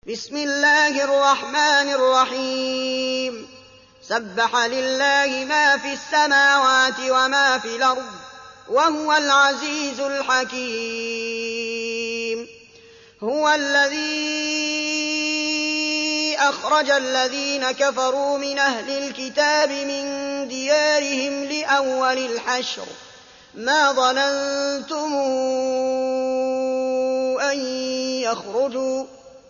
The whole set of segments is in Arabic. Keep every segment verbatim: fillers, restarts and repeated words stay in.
بسم الله الرحمن الرحيم سبح لله ما في السماوات وما في الأرض وهو العزيز الحكيم هو الذي أخرج الذين كفروا من أهل الكتاب من ديارهم لأول الحشر ما ظننتم أن يخرجوا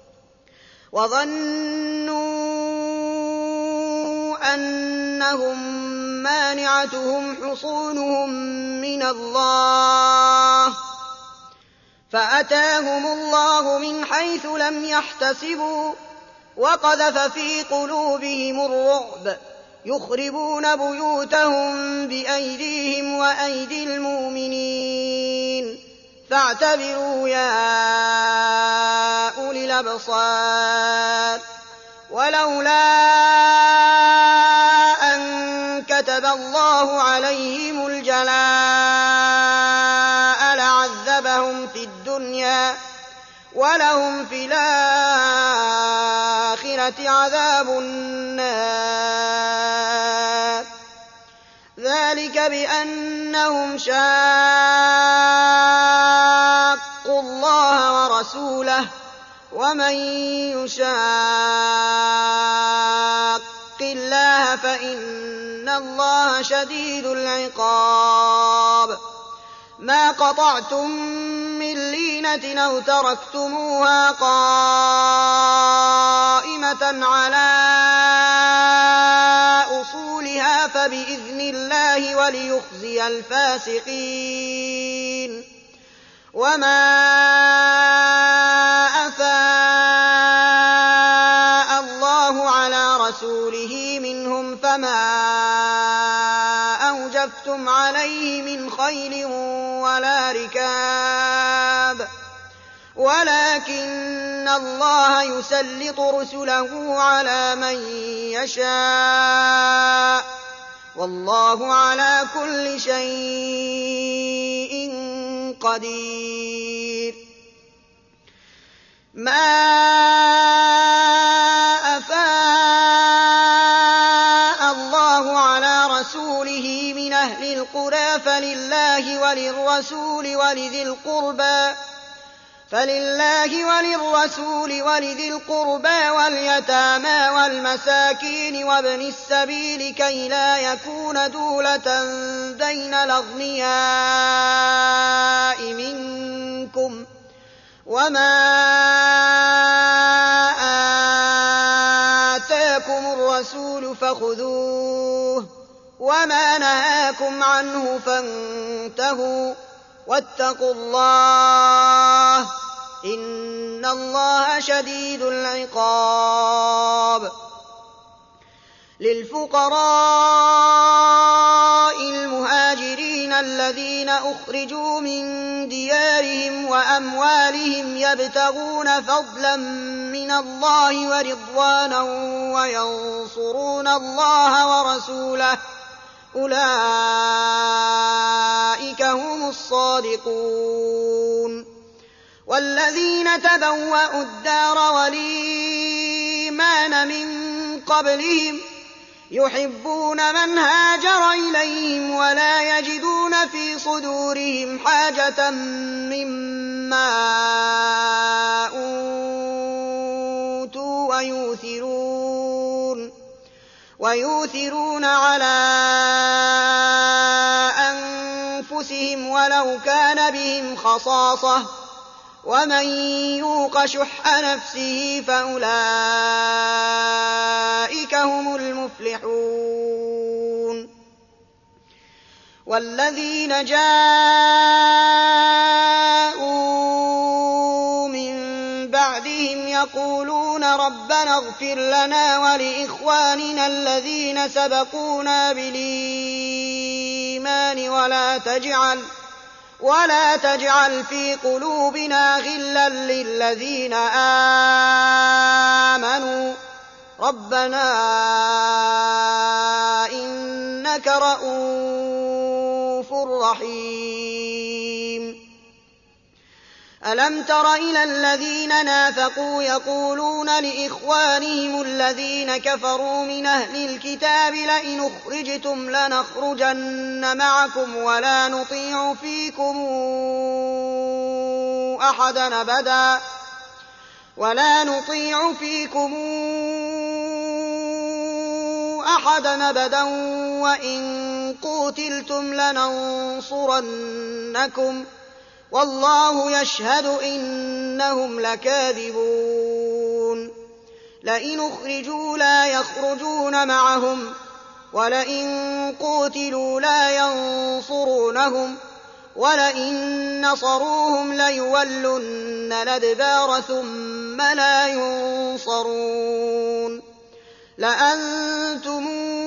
وظنوا أنهم مانعتهم حصونهم من الله فأتاهم الله من حيث لم يحتسبوا وقذف في قلوبهم الرعب يخربون بيوتهم بأيديهم وأيدي المؤمنين فاعتبروا يا أولي الأبصار ولولا أن كتب الله عليهم الجلاء لعذبهم في الدنيا ولهم في الآخرة عذاب النار ذلك بأنهم شاقوا الله ورسوله ومن يشاق الله فإن الله شديد العقاب ما قطعتم من لينة أو تركتموها قائمة على أصولها فبإذن الله وليخزي الفاسقين وما أفاء الله على رسوله منهم فما أوجفتم عليه من خيل ولا ركاب ولكن الله يسلط رسله على من يشاء والله على كل شيء قدير ما أفاء الله على رسوله من أهل القرى فلله وللرسول ولذي القربى فلله وللرسول ولذي القربى واليتامى والمساكين وابن السبيل كي لا يكون دولة بين الأغنياء منكم وما آتاكم الرسول فخذوه وما نهاكم عنه فانتهوا واتقوا الله إن الله شديد العقاب للفقراء المهاجرين الذين أخرجوا من ديارهم وأموالهم يبتغون فضلا من الله ورضوانا وينصرون الله ورسوله أولئك هم الصادقون والذين تبوأوا الدار والإيمان من قبلهم يحبون من هاجر إليهم ولا يجدون في صدورهم حاجة مما أوتوا ويؤثرون ويؤثرون على أنفسهم ولو كان بهم خصاصة ومن يوق شح نفسه فأولئك هم المفلحون والذين جاءوا من بعدهم يقولون ربنا اغفر لنا ولإخواننا الذين سبقونا بالإيمان ولا تجعل ولا تجعل في قلوبنا غلا للذين آمنوا ربنا إنك رءوف رحيم ألم تر إلى الذين نافقوا يقولون لإخوانهم الذين كفروا من أهل الكتاب لئن أخرجتم لنخرجن معكم ولا نطيع فيكم أحدا أبدا ولا نطيع فيكم أحدا أبدا وإن قوتلتم لننصرنكم والله يشهد إنهم لكاذبون لئن أخرجوا لا يخرجون معهم ولئن قوتلوا لا ينصرونهم ولئن نصروهم ليولن الأدبار ثم لا ينصرون لأنتم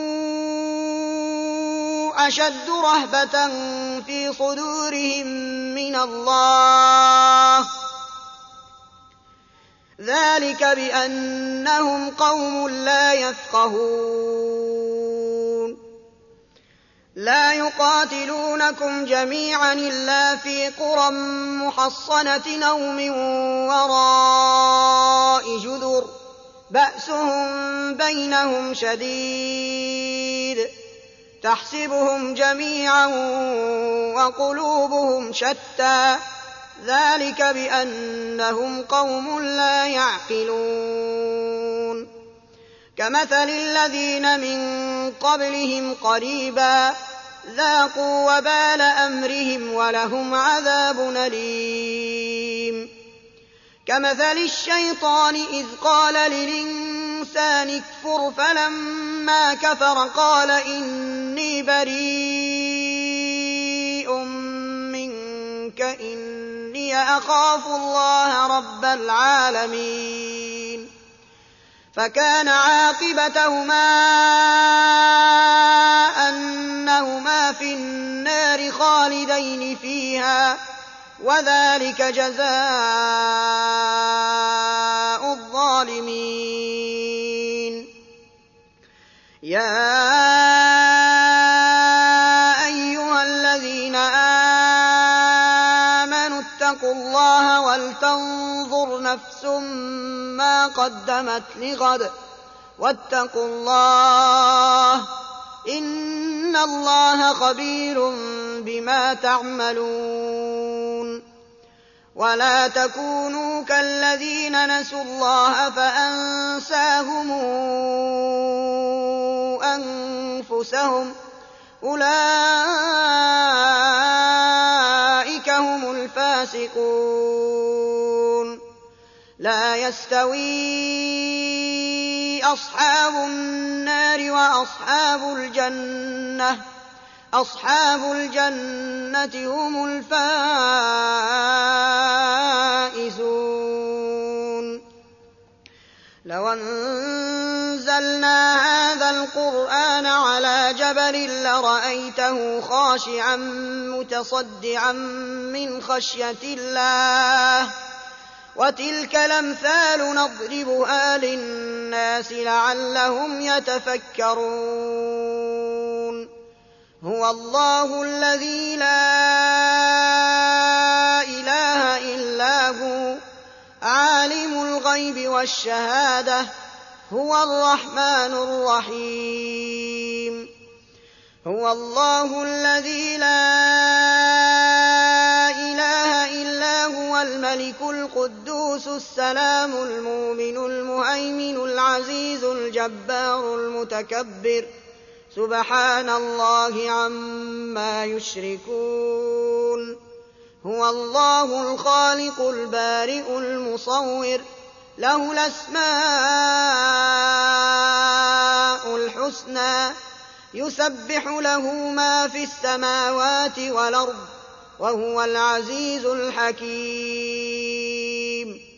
أشد رهبة في صدورهم من الله ذلك بأنهم قوم لا يفقهون لا يقاتلونكم جميعا إلا في قرى محصنة أو من وراء جدر بأسهم بينهم شديد تحسبهم جميعا وقلوبهم شتى ذلك بأنهم قوم لا يعقلون كمثل الذين من قبلهم قريبا ذاقوا وبال أمرهم ولهم عذاب أليم كمثل الشيطان إذ قال للإنسان اكفر فلما كفر قال إني بريء منك إني أخاف الله رب العالمين فكان عاقبتهما أنهما في النار خالدين فيها وذلك جزاء الظالمين يا أيها الذين آمنوا اتقوا الله ولتنظر نفس ما قدمت لغد واتقوا الله إن الله خبير بما تعملون ولا تكونوا كالذين نسوا الله فأنساهم أنفسهم أولئك هم الفاسقون لا يستوي أصحاب النار وأصحاب الجنة أصحاب الجنة هم الفائزون لو أنزلنا هذا القرآن على جبل لرأيته خاشعا متصدعا من خشية الله وتلك الأمثال نضربها للناس لعلهم يتفكرون هو الله الذي لا إله إلا هو عالم الغيب والشهادة هو الرحمن الرحيم هو الله الذي لا إله إلا هو الملك القدوس السلام المؤمن المهيمن العزيز الجبار المتكبر سبحان الله عما يشركون هو الله الخالق البارئ المصور له الأسماء الحسنى يسبح له ما في السماوات والأرض وهو العزيز الحكيم